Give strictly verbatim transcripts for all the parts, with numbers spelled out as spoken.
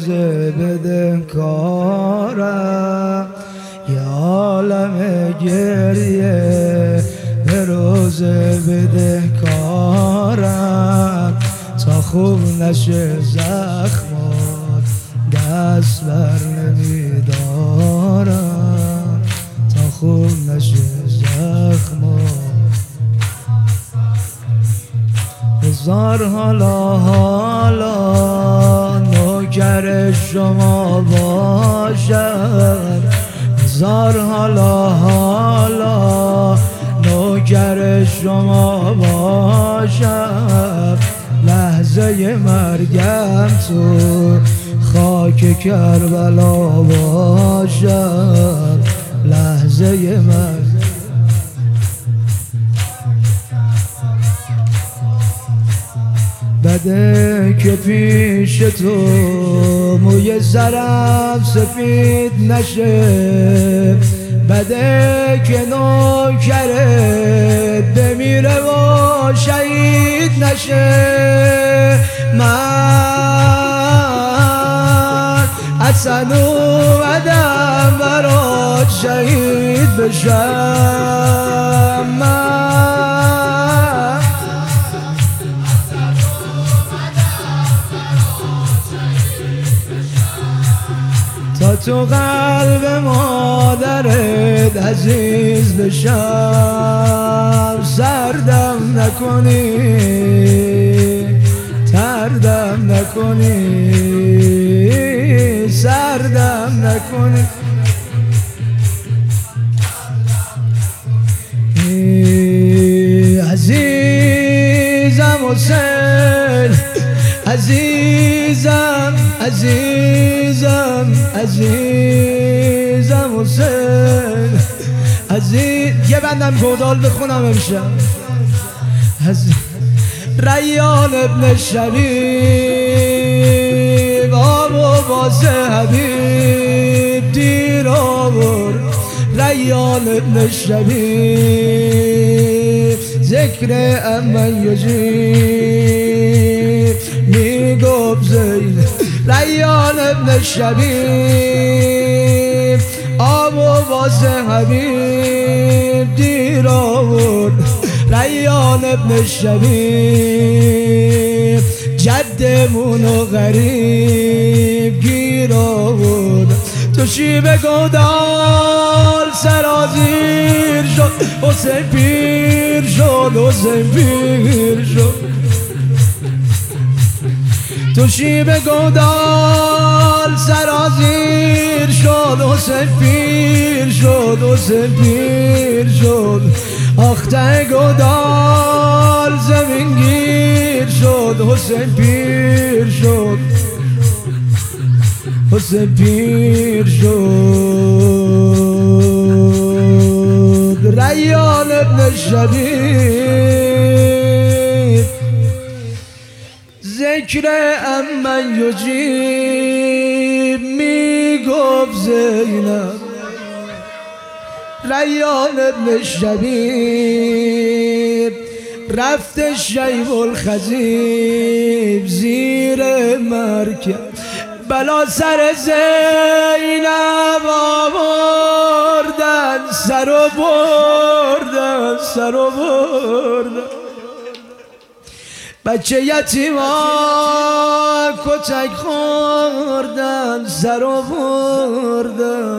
روز بدهکارم، یه عالم گریه به روز بدهکارم، تا خوب نشه زخمات دست بر نمیدارم، تا خوب نشه زخمات. هزار حالا حالا نوکر شما باشم، هزار حالا حالا نوکر شما باشم، لحظه مرگم تو خاک کربلا باشم، لحظه مرگ. بده که پیش تو موی سرم سفید نشه، بده که نوکرت بمیره و شهید نشه. من اصلا اومدم برات شهید بشم، من تا تو قلب مادرت عزیز بشم. سردم نکنی تردم نکنی سردم نکنی. عزیزم حسین، عزیزم عزیزم عزیزم حسین عزیز. یه بندم گودال بخونم امشب. ریان ابن شبیب آب و واسه حبیب دیر آورد. ریان ابن شبیب ذکر امن یجیب میگفت زین. ریان ابن شبیب آب و واسه حبیب دیر آورد. ریان ابن شبیب جدمونو غریب گیر آورد. تو شیب گودال سرازیر شد، حسین پیر شد، حسین پیر شد. تو شیب گودال سرازیر شد، حسین پیر شد، حسین پیر شد. آخته گودال زمین گیر شد، حسین پیر شد، حسین پیر شد. ریان ابن شبیب ذکر امن یجیب میگفت زینب. ریان ابن شبیب رفت شیب الخزیب زیر مرکب، بلا سر زینب آوردن، سر و بردن، سر و بردن. بچه یتیمان کتک خوردن، سر و بردن.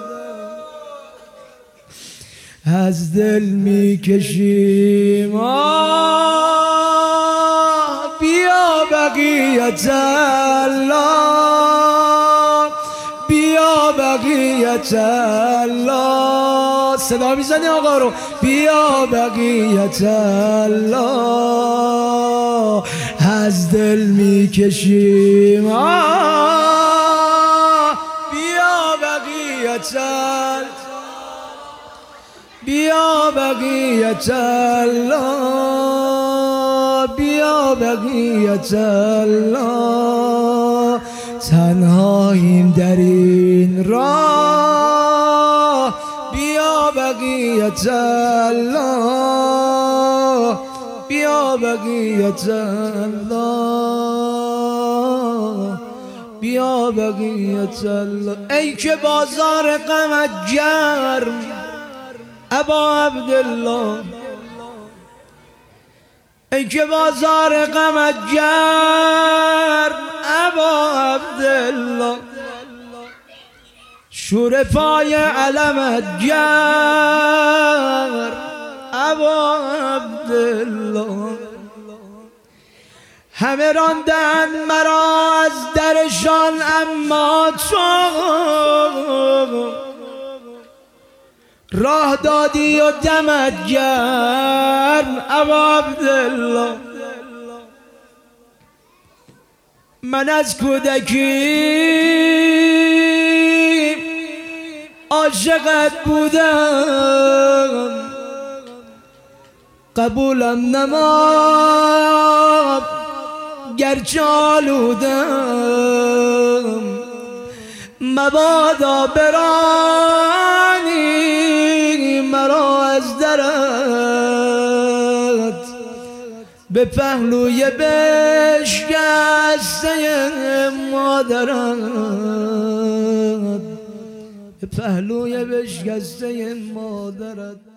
از دل میکشیم آه بیا بقیت الله، بیا بقیت الله. صدا میزنی آقا رو. بیا بقیت الله. از دل میکشیم آه بیا بقیت الله، بیا بقیت الله، بیا بقیت الله. تنهاییم در این راه، بیا بقیت الله، بیا بقیت الله، بیا بقیت الله. ای که بازار غمت گرم ابا عبدالله، ای که بازار غمت گرم ابا عبدالله، شور پای علمت گرم ابا عبدالله. همه راندن مرا از درشان اما تو راه دادی و دمت گرم ابا عبدالله. من از کودکی عاشقت بودم، قبولم نما گرچه آلودم، مبادا برانی مرا از درت، به پهلوی بشکسته مادرت، به پهلوی بشکسته مادرت.